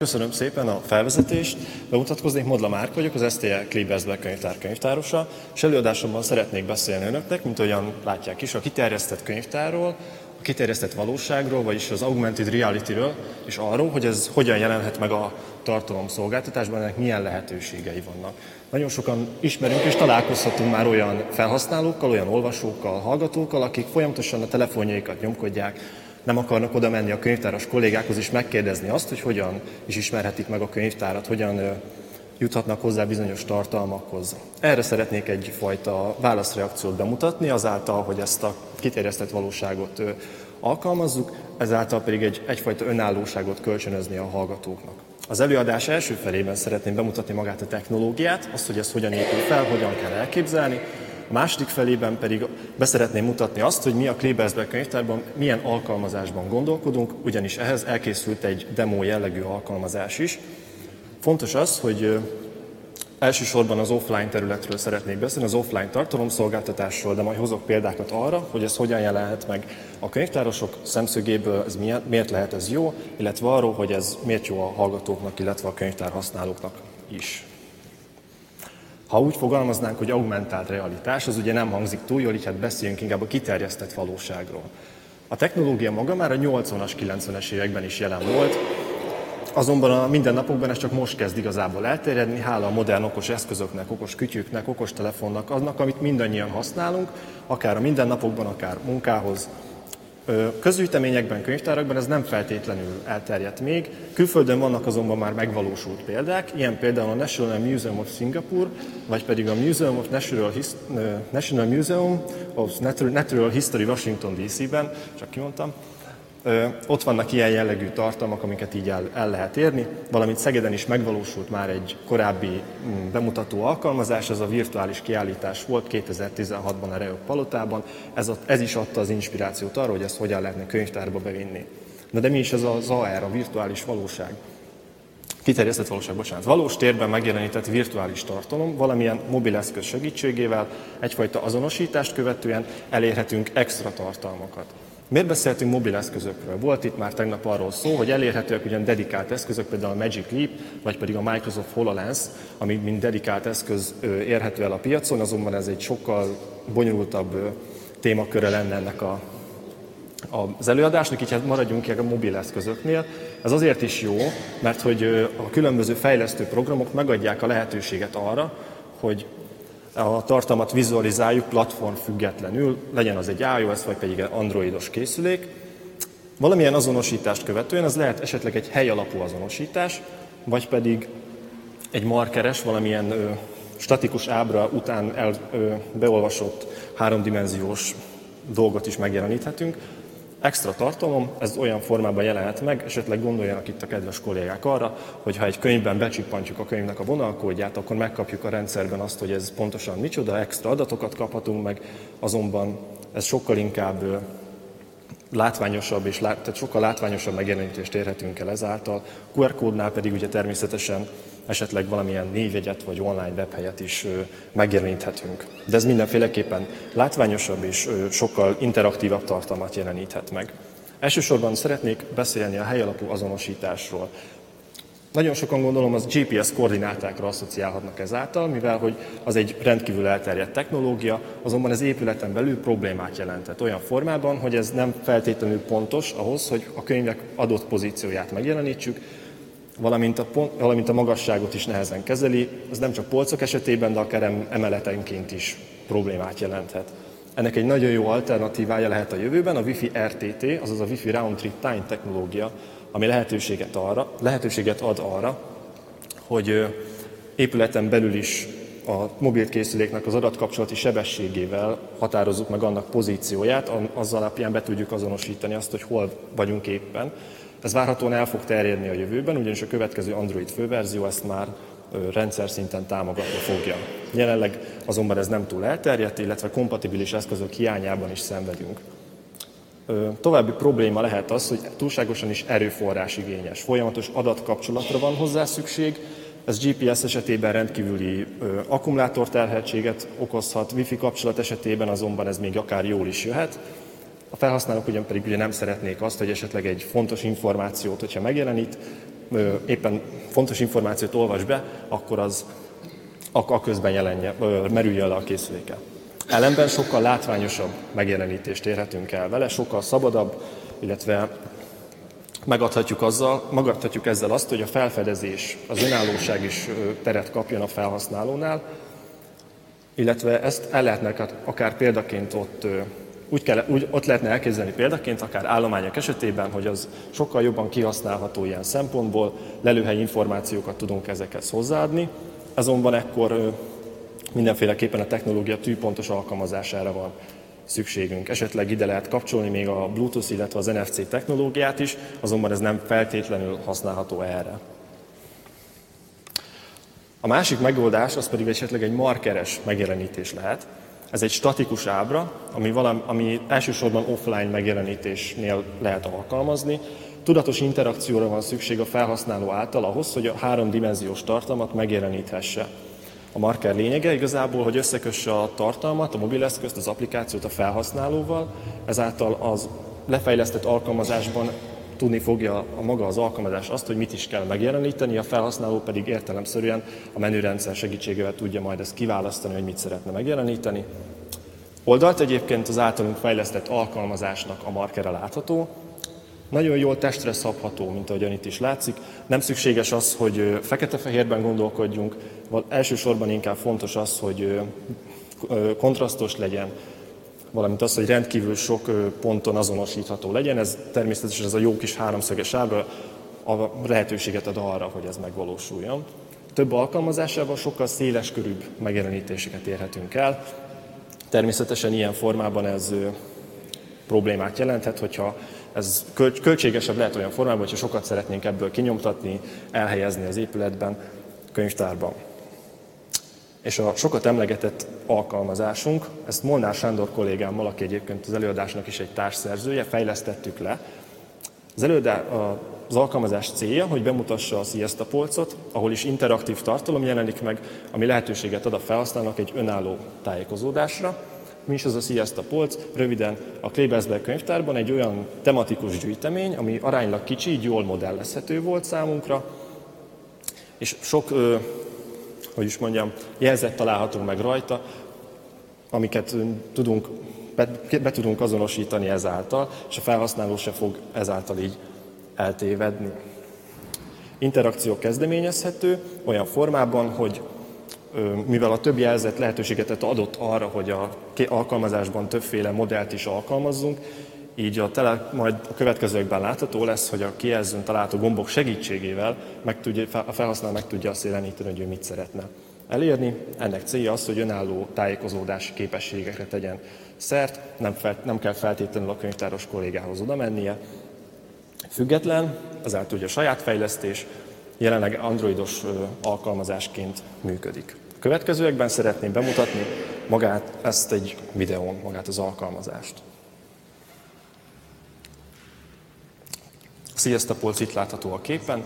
Köszönöm szépen a felvezetést. Bemutatkoznék, Modla Márk vagyok, az STL Klebersberg könyvtár könyvtárosa, és előadásomban szeretnék beszélni önöknek, mint ahogyan látják is, a kiterjesztett könyvtárról, a kiterjesztett valóságról, vagyis az augmented reality-ről, és arról, hogy ez hogyan jelenhet meg a tartalomszolgáltatásban, ennek milyen lehetőségei vannak. Nagyon sokan ismerünk és találkozhatunk már olyan felhasználókkal, olyan olvasókkal, hallgatókkal, akik folyamatosan a telefonjaikat nyomkodják, nem akarnak oda menni a könyvtáros kollégákhoz és megkérdezni azt, hogy hogyan is ismerhetik meg a könyvtárat, hogyan juthatnak hozzá bizonyos tartalmakhoz. Erre szeretnék egyfajta válaszreakciót bemutatni, azáltal, hogy ezt a kiterjesztett valóságot alkalmazzuk, ezáltal pedig egyfajta önállóságot kölcsönözni a hallgatóknak. Az előadás első felében szeretném bemutatni magát a technológiát, azt, hogy ez hogyan épül fel, hogyan kell elképzelni. A második felében pedig beszeretném mutatni azt, hogy mi a Klebersberg könyvtárban milyen alkalmazásban gondolkodunk, ugyanis ehhez elkészült egy demo jellegű alkalmazás is. Fontos az, hogy elsősorban az offline területről szeretnék beszélni, az offline tartalomszolgáltatásról, de majd hozok példákat arra, hogy ez hogyan jelenhet meg a könyvtárosok szemszögéből, ez miért lehet ez jó, illetve arról, hogy ez miért jó a hallgatóknak, illetve a könyvtár használóknak is. Ha úgy fogalmaznánk, hogy augmentált realitás, az ugye nem hangzik túl jól, így hát beszéljünk inkább a kiterjesztett valóságról. A technológia maga már a 80-as, 90-es években is jelen volt, azonban a mindennapokban ez csak most kezd igazából elterjedni, hála a modern okos eszközöknek, okos kütyüknek, okos telefonnak, annak, amit mindannyian használunk, akár a mindennapokban, akár munkához. Közgyűjteményekben, könyvtárakban ez nem feltétlenül elterjedt még. Külföldön vannak azonban már megvalósult példák, ilyen például a National Museum of Singapore, vagy pedig a National Museum of Natural History Washington DC-ben, csak kimondtam. Ott vannak ilyen jellegű tartalmak, amiket így el lehet érni, valamint Szegeden is megvalósult már egy korábbi bemutató alkalmazás, ez a virtuális kiállítás volt 2016-ban a Reok Palotában, ez is adta az inspirációt arra, hogy ezt hogyan lehetne könyvtárba bevinni. Na de mi is ez az AR, a virtuális valóság? Kiterjesztett valóság, bocsánat. Valós térben megjelenített virtuális tartalom, valamilyen mobileszköz segítségével, egyfajta azonosítást követően elérhetünk extra tartalmakat. Miért beszéltünk mobileszközökről? Volt itt már tegnap arról szó, hogy elérhetőek ugyan dedikált eszközök, például a Magic Leap, vagy pedig a Microsoft HoloLens, ami mint dedikált eszköz érhető el a piacon, azonban ez egy sokkal bonyolultabb témaköre lenne ennek az előadásnak, így hát maradjunk ki a mobileszközöknél. Ez azért is jó, mert hogy a különböző fejlesztő programok megadják a lehetőséget arra, hogy a tartalmat vizualizáljuk platform függetlenül, legyen az egy iOS vagy pedig egy androidos készülék. Valamilyen azonosítást követően, ez lehet esetleg egy hely alapú azonosítás, vagy pedig egy markeres, valamilyen statikus ábra után beolvasott háromdimenziós dolgot is megjeleníthetünk. Extra tartalom, ez olyan formában jelenhet meg, esetleg gondoljanak itt a kedves kollégák arra, hogy ha egy könyvben becsippantjuk a könyvnek a vonalkódját, akkor megkapjuk a rendszerben azt, hogy ez pontosan micsoda, extra adatokat kaphatunk meg, azonban ez sokkal inkább látványosabb, tehát sokkal látványosabb megjelenítést érhetünk el ezáltal. QR kódnál pedig ugye természetesen esetleg valamilyen névjegyet vagy online webhelyet is megjeleníthetünk. De ez mindenféleképpen látványosabb és sokkal interaktívabb tartalmat jeleníthet meg. Elsősorban szeretnék beszélni a helyalapú azonosításról. Nagyon sokan gondolom az GPS koordinátákra asszociálhatnak ezáltal, mivel hogy az egy rendkívül elterjedt technológia, azonban ez épületen belül problémát jelentett olyan formában, hogy ez nem feltétlenül pontos ahhoz, hogy a könyvek adott pozícióját megjelenítsük, valamint a magasságot is nehezen kezeli, ez nem csak polcok esetében, de akár emeletenként is problémát jelenthet. Ennek egy nagyon jó alternatívája lehet a jövőben a Wi-Fi RTT, azaz a Wi-Fi Round Trip Time technológia, ami lehetőséget ad arra, hogy épületen belül is a mobilkészüléknek az adatkapcsolati sebességével határozzuk meg annak pozícióját, az alapján be tudjuk azonosítani azt, hogy hol vagyunk éppen. Ez várhatóan el fog terjedni a jövőben, ugyanis a következő Android főverzió ezt már rendszer szinten támogatni fogja. Jelenleg azonban ez nem túl elterjedt, illetve kompatibilis eszközök hiányában is szenvedünk. További probléma lehet az, hogy túlságosan is erőforrásigényes, folyamatos adatkapcsolatra van hozzá szükség, ez GPS esetében rendkívüli akkumulátorterheltséget okozhat, Wi-Fi kapcsolat esetében azonban ez még akár jól is jöhet. A felhasználók ugyan pedig ugye nem szeretnék azt, hogy esetleg egy fontos információt, hogyha megjelenít, éppen fontos információt olvas be, akkor az közben merüljön le a készüléken. Ellenben sokkal látványosabb megjelenítést érhetünk el vele, sokkal szabadabb, illetve megadhatjuk ezzel azt, hogy a felfedezés, az önállóság is teret kapjon a felhasználónál, illetve ezt el lehetne akár példaként ott lehetne elképzelni példaként, akár állományok esetében, hogy az sokkal jobban kihasználható ilyen szempontból, lelőhelyi információkat tudunk ezekhez hozzáadni, azonban ekkor mindenféleképpen a technológia tűpontos alkalmazására van szükségünk. Esetleg ide lehet kapcsolni még a Bluetooth, illetve az NFC technológiát is, azonban ez nem feltétlenül használható erre. A másik megoldás az pedig esetleg egy markeres megjelenítés lehet. Ez egy statikus ábra, ami elsősorban offline megjelenítésnél lehet alkalmazni. Tudatos interakcióra van szükség a felhasználó által ahhoz, hogy a 3-dimenziós tartalmat megjeleníthesse. A marker lényege igazából, hogy összekösse a tartalmat, a mobileszközt, az applikációt a felhasználóval, ezáltal az lefejlesztett alkalmazásban tudni fogja maga az alkalmazás azt, hogy mit is kell megjeleníteni, a felhasználó pedig értelemszerűen a menürendszer segítségével tudja majd ezt kiválasztani, hogy mit szeretne megjeleníteni. Oldalt egyébként az általunk fejlesztett alkalmazásnak a markere látható. Nagyon jól testre szabható, mint ahogyan itt is látszik. Nem szükséges az, hogy fekete-fehérben gondolkodjunk, elsősorban inkább fontos az, hogy kontrasztos legyen, valamint az, hogy rendkívül sok ponton azonosítható legyen. Ez természetesen ez a jó kis háromszöges ábra a lehetőséget ad arra, hogy ez megvalósuljon. Több alkalmazásával sokkal széleskörűbb megjelenítéseket érhetünk el. Természetesen ilyen formában ez problémát jelenthet, hogyha ez költségesebb lehet olyan formában, hogyha sokat szeretnénk ebből kinyomtatni, elhelyezni az épületben, könyvtárban. És a sokat emlegetett alkalmazásunk, ezt Molnár Sándor kollégámmal, aki egyébként az előadásnak is egy társszerzője, fejlesztettük le. Az alkalmazás célja, hogy bemutassa a Sziaszta polcot, ahol is interaktív tartalom jelenik meg, ami lehetőséget ad a felhasználónak egy önálló tájékozódásra. Mi is az a Sziaszta polc? Röviden a Klebersberg könyvtárban egy olyan tematikus gyűjtemény, ami aránylag kicsi, így jól modellezhető volt számunkra, és sok, jelzet található meg rajta, amiket be tudunk azonosítani ezáltal, és a felhasználó se fog ezáltal így eltévedni. Interakció kezdeményezhető olyan formában, hogy mivel a több jelzet lehetőséget adott arra, hogy a alkalmazásban többféle modellt is alkalmazzunk, így majd a következőkben látható lesz, hogy a kijelzőn található gombok segítségével a felhasználó meg tudja azt jeleníteni, hogy ő mit szeretne elérni. Ennek célja az, hogy önálló tájékozódási képességekre tegyen szert, nem kell feltétlenül a könyvtáros kollégához oda mennie. Független, ezáltal ugye a saját fejlesztés, jelenleg androidos alkalmazásként működik. A következőekben szeretném bemutatni ezt egy videón, magát az alkalmazást. A Sziaszta polc itt látható a képen.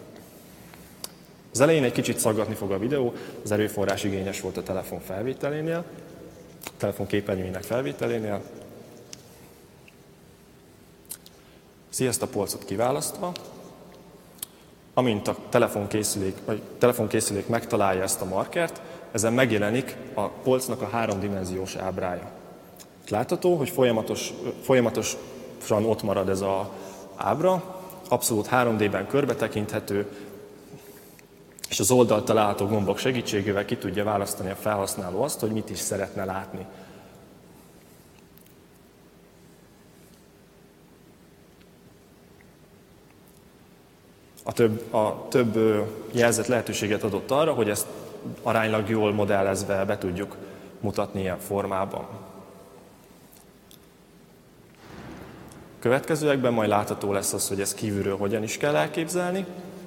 Az elején egy kicsit szaggatni fog a videó, az erőforrás igényes volt a telefon felvételénél, a telefon képernyőinek felvételénél. Sziaszta polcot kiválasztva, amint a telefonkészülék megtalálja ezt a markert, ezen megjelenik a polcnak a 3-dimenziós ábrája. Itt látható, hogy folyamatosan ott marad ez az ábra, abszolút 3D-ben körbetekinthető, és az oldalt található gombok segítségével ki tudja választani a felhasználó azt, hogy mit is szeretne látni. A több jelzet lehetőséget adott arra, hogy ezt aránylag jól modellezve be tudjuk mutatni ilyen formában. Következőekben majd látható lesz az, hogy ezt kívülről hogyan is kell elképzelni,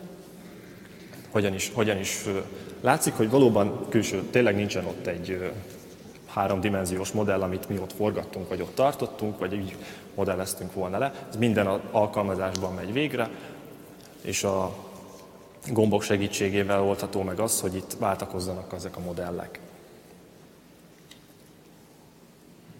hogyan is látszik, hogy valóban tényleg nincsen ott egy 3-dimenziós modell, amit mi ott forgattunk, vagy ott tartottunk, vagy így modelleztünk volna le. Ez minden alkalmazásban megy végre, és a gombok segítségével oldható meg az, hogy itt váltakozzanak ezek a modellek.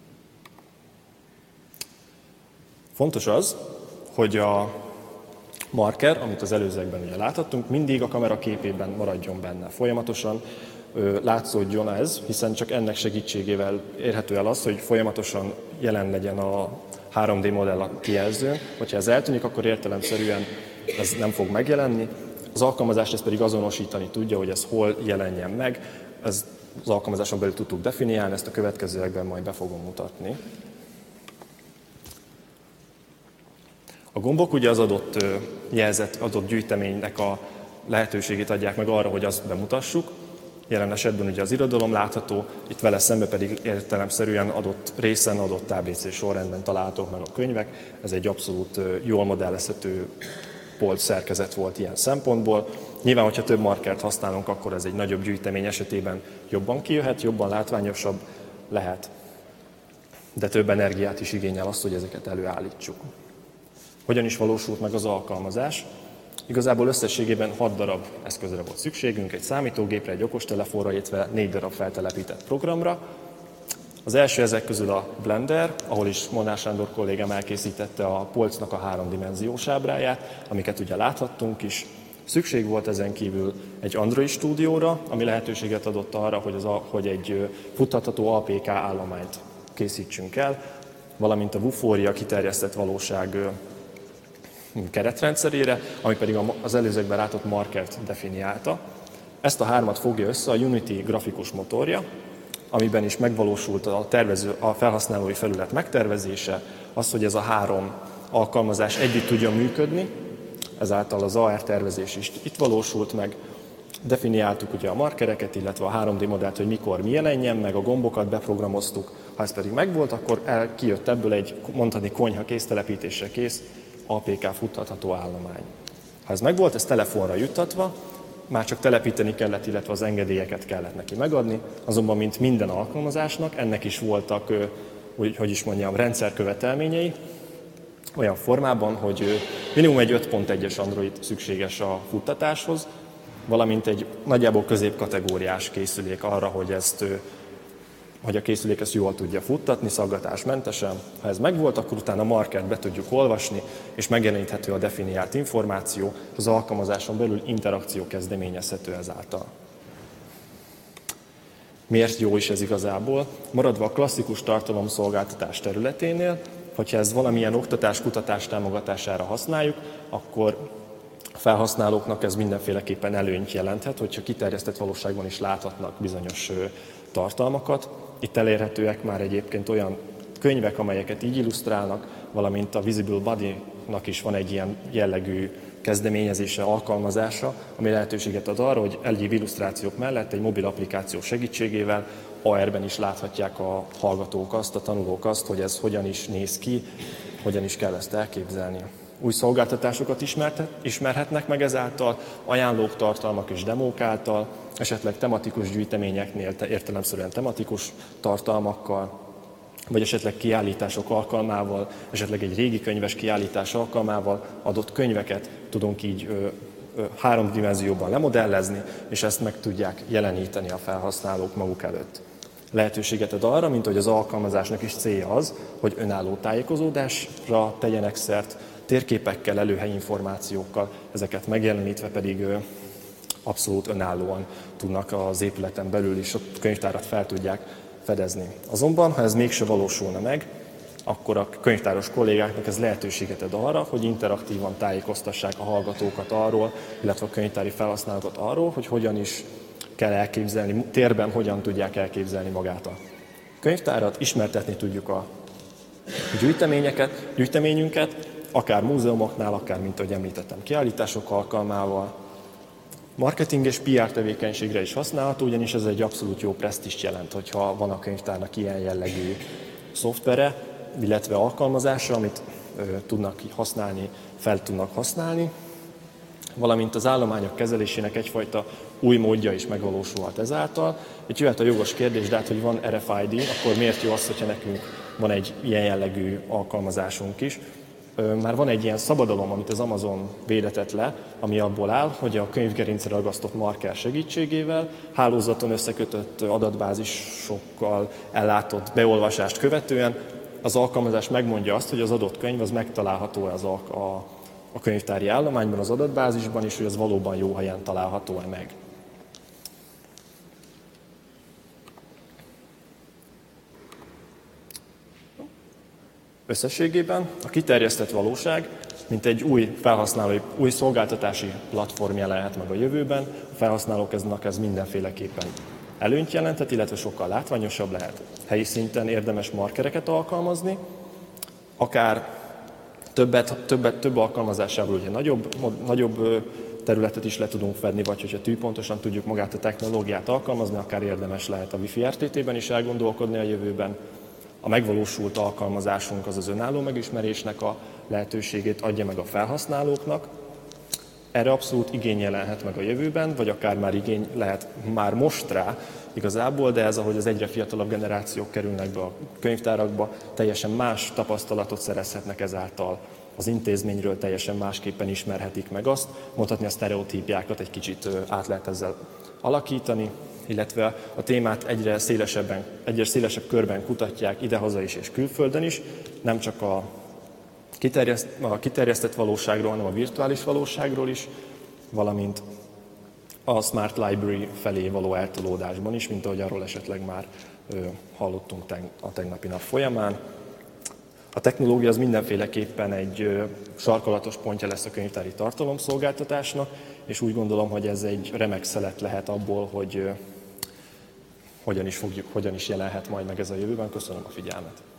Fontos az, hogy marker, amit az előzőekben ugye láthattunk, mindig a kamera képében maradjon benne. Folyamatosan látszódjon ez, hiszen csak ennek segítségével érhető el az, hogy folyamatosan jelen legyen a 3D modell a kijelzőn. Hogyha ez eltűnik, akkor értelemszerűen ez nem fog megjelenni. Az alkalmazást ezt pedig azonosítani tudja, hogy ez hol jelenjen meg. Ez az alkalmazáson belül tudtuk definiálni, ezt a következőekben majd be fogom mutatni. A gombok ugye az adott jelzet, adott gyűjteménynek a lehetőségét adják meg arra, hogy azt bemutassuk. Jelen esetben ugye az irodalom látható, itt vele szembe pedig értelemszerűen adott részen, adott ABC sorrendben találhatók meg a könyvek. Ez egy abszolút jól modellezhető polc szerkezet volt ilyen szempontból. Nyilván, hogyha több markert használunk, akkor ez egy nagyobb gyűjtemény esetében jobban kijöhet, jobban látványosabb lehet, de több energiát is igényel azt, hogy ezeket előállítsuk. Hogyan is valósult meg az alkalmazás? Igazából összességében 6 darab eszközre volt szükségünk, egy számítógépre, egy okostelefonra, illetve 4 darab feltelepített programra. Az első ezek közül a Blender, ahol is Molnár Sándor kollégám elkészítette a polcnak a 3D-s ábráját, amiket ugye láthattunk is. Szükség volt ezen kívül egy Android stúdióra, ami lehetőséget adott arra, hogy egy futtatható APK állományt készítsünk el, valamint a Vuforia kiterjesztett valóság keretrendszerére, ami pedig az előzőkben látott markert definiálta. Ezt a 3-at fogja össze a Unity grafikus motorja, amiben is megvalósult a felhasználói felület megtervezése, az, hogy ez a 3 alkalmazás együtt tudjon működni, ezáltal az AR tervezés is itt valósult meg. Definiáltuk ugye a markereket, illetve a 3D modellt, hogy mikor mi jelenjen meg, a gombokat beprogramoztuk. Ha ez pedig megvolt, akkor kijött ebből egy mondhatni konyha kész, telepítésre kész APK futtatható állomány. Ha ez megvolt, ez telefonra juttatva, már csak telepíteni kellett, illetve az engedélyeket kellett neki megadni, azonban mint minden alkalmazásnak, ennek is voltak, rendszerkövetelményei, olyan formában, hogy minimum egy 5.1-es Android szükséges a futtatáshoz, valamint egy nagyjából középkategóriás készülék arra, hogy a készülék ezt jól tudja futtatni, szaggatásmentesen. Ha ez megvolt, akkor utána a markert be tudjuk olvasni, és megjeleníthető a definiált információ, az alkalmazáson belül interakció kezdeményezhető ezáltal. Miért jó is ez igazából? Maradva a klasszikus tartalomszolgáltatás területénél, hogyha ez valamilyen oktatás-kutatás támogatására használjuk, akkor a felhasználóknak ez mindenféleképpen előnyt jelenthet, hogyha kiterjesztett valóságban is láthatnak bizonyos tartalmakat. Itt elérhetőek már egyébként olyan könyvek, amelyeket így illusztrálnak, valamint a Visible Body-nak is van egy ilyen jellegű kezdeményezése, alkalmazása, ami lehetőséget ad arra, hogy egyéb illusztrációk mellett egy mobil applikáció segítségével AR-ben is láthatják a hallgatók azt, a tanulók azt, hogy ez hogyan is néz ki, hogyan is kell ezt elképzelni. Új szolgáltatásokat ismerhetnek meg ezáltal, ajánlók, tartalmak és demók által, esetleg tematikus gyűjteményeknél értelemszerűen tematikus tartalmakkal, vagy esetleg kiállítások alkalmával, esetleg egy régi könyves kiállítás alkalmával adott könyveket tudunk így 3 dimenzióban lemodellezni, és ezt meg tudják jeleníteni a felhasználók maguk előtt. Lehetőséget ad arra, mint hogy az alkalmazásnak is célja az, hogy önálló tájékozódásra tegyenek szert, térképekkel, előhelyinformációkkal, ezeket megjelenítve pedig abszolút önállóan tudnak az épületen belül is a könyvtárat fel tudják fedezni. Azonban, ha ez mégse valósulna meg, akkor a könyvtáros kollégáknak ez lehetőséget ad arra, hogy interaktívan tájékoztassák a hallgatókat arról, illetve a könyvtári felhasználókat arról, hogy hogyan is kell elképzelni, térben hogyan tudják elképzelni magát a könyvtárat, ismertetni tudjuk a gyűjteményünket, akár múzeumoknál, akár, mint ahogy említettem, kiállítások alkalmával. Marketing és PR tevékenységre is használható, ugyanis ez egy abszolút jó presztízst jelent, hogyha van a könyvtárnak ilyen jellegű szoftvere, illetve alkalmazása, amit tudnak használni, fel tudnak használni, valamint az állományok kezelésének egyfajta új módja is megvalósulhat ezáltal. Itt jöhet a jogos kérdés, de hát, hogy van RFID, akkor miért jó az, hogyha nekünk van egy ilyen jellegű alkalmazásunk is. Már van egy ilyen szabadalom, amit az Amazon védetett le, ami abból áll, hogy a könyvgerincre ragasztott marker segítségével hálózaton összekötött adatbázisokkal ellátott beolvasást követően az alkalmazás megmondja azt, hogy az adott könyv az megtalálható a könyvtári állományban, az adatbázisban, és hogy az valóban jó helyen található-e meg. Összességében a kiterjesztett valóság, mint egy új felhasználói, új szolgáltatási platformja lehet meg a jövőben, a felhasználóknak ez mindenféleképpen előnyt jelenthet, illetve sokkal látványosabb lehet. Helyi szinten érdemes markereket alkalmazni, akár több alkalmazásával ugye nagyobb területet is le tudunk fedni, vagy hogyha tűpontosan tudjuk magát a technológiát alkalmazni, akár érdemes lehet a Wi-Fi RTT-ben is elgondolkodni a jövőben. A megvalósult alkalmazásunk az önálló megismerésnek a lehetőségét adja meg a felhasználóknak. Erre abszolút igény jelenhet meg a jövőben, vagy akár már igény lehet már most rá igazából, de ez, ahogy az egyre fiatalabb generációk kerülnek be a könyvtárakba, teljesen más tapasztalatot szerezhetnek ezáltal. Az intézményről teljesen másképpen ismerhetik meg azt, mondhatni a sztereotípiákat egy kicsit át lehet ezzel alakítani, illetve a témát egyre szélesebb körben kutatják idehaza is és külföldön is, nem csak a kiterjesztett valóságról, hanem a virtuális valóságról is, valamint a Smart Library felé való eltolódásban is, mint ahogy arról esetleg már hallottunk a tegnapi nap folyamán. A technológia az mindenféleképpen egy sarkalatos pontja lesz a könyvtári tartalomszolgáltatásnak, és úgy gondolom, hogy ez egy remek szelet lehet abból, hogy hogyan is jelenhet majd meg ez a jövőben. Köszönöm a figyelmet!